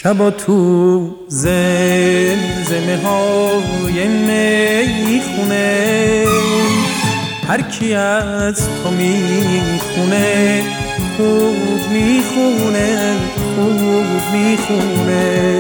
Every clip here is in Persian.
شبا تو زمزمه های میخونه، هر کی از تو میخونه خوب میخونه، خوب میخونه.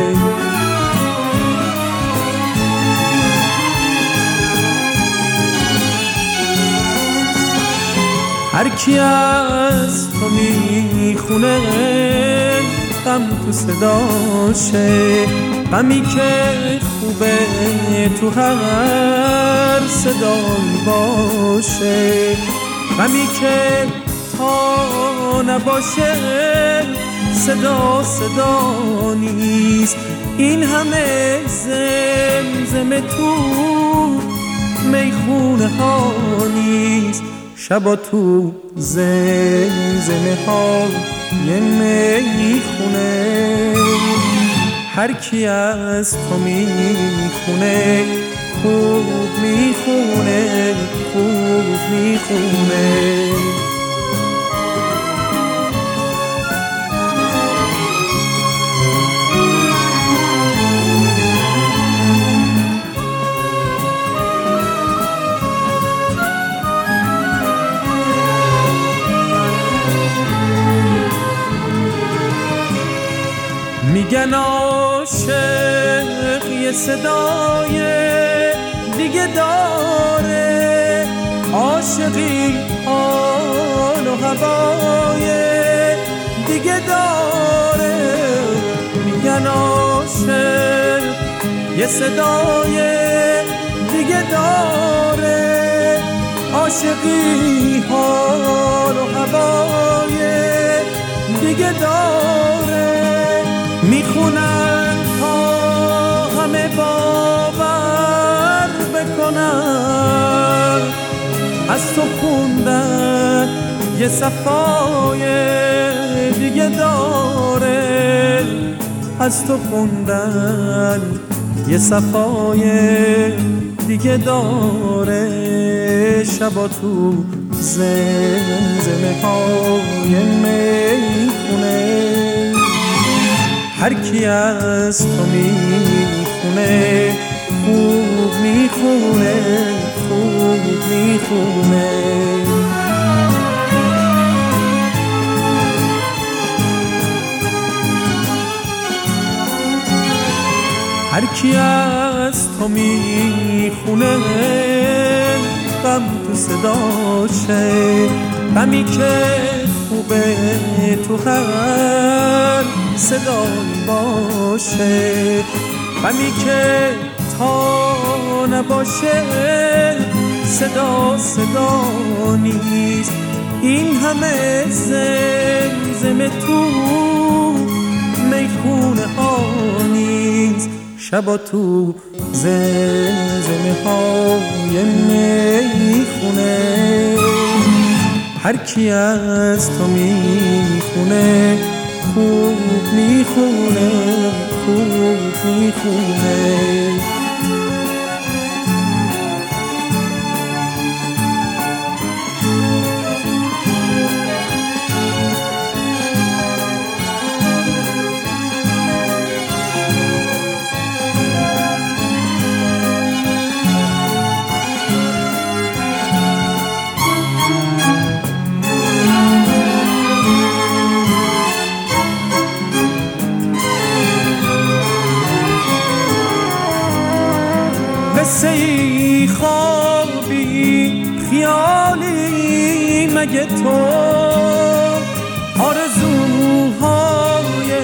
هر کی از تو میخونه غم تو صداشه، غمی که خوبه تو هر صدایی باشه، غمی که تا نباشه صدا نیست. این همه زمزمه تو میخونه ها نیست. شبا تو زمزمه ها یه میخونه، هر کی از تو میخونه خوب میخونه، خوب میخونه. میگن عاشق یه صدای دیگه داره، عاشقی حال و هوای دیگه داره. میگن عاشق یه صدای دیگه داره، عاشقی حال و هوای دیگه داره. میخونن تا همه باور بکنن، از تو خوندن یه صفای دیگه داره، از تو خوندن یه صفای دیگه داره. شبا تو زمزمه های میخونه، هر کی از تو میخونه خوب میخونه، خوب میخونه. هر کی از تو میخونه غم تو صداشه، غمی که خوبه تو هر صدایی باشه، غمی که تا نباشه صدا نیست. این همه زمزمه تو میخونه ها نیست. شبا تو زمزمه های میخونه، هر کی از تو میخونه خوب میخونه، خوب میخونه. قصه ای خوابی خیالی مگه تو، آرزوهای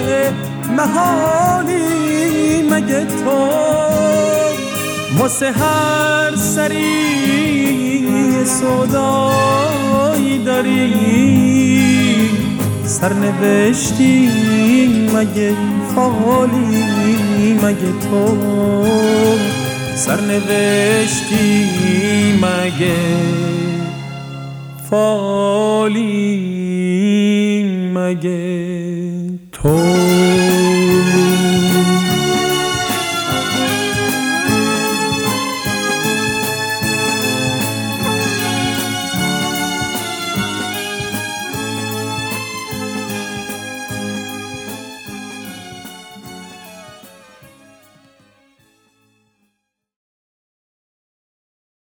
محالی مگه تو، واسه هر سری سودایی داری، سرنوشتی مگه فالی مگه تو، سرنوشتی مگه فالی مگه تو.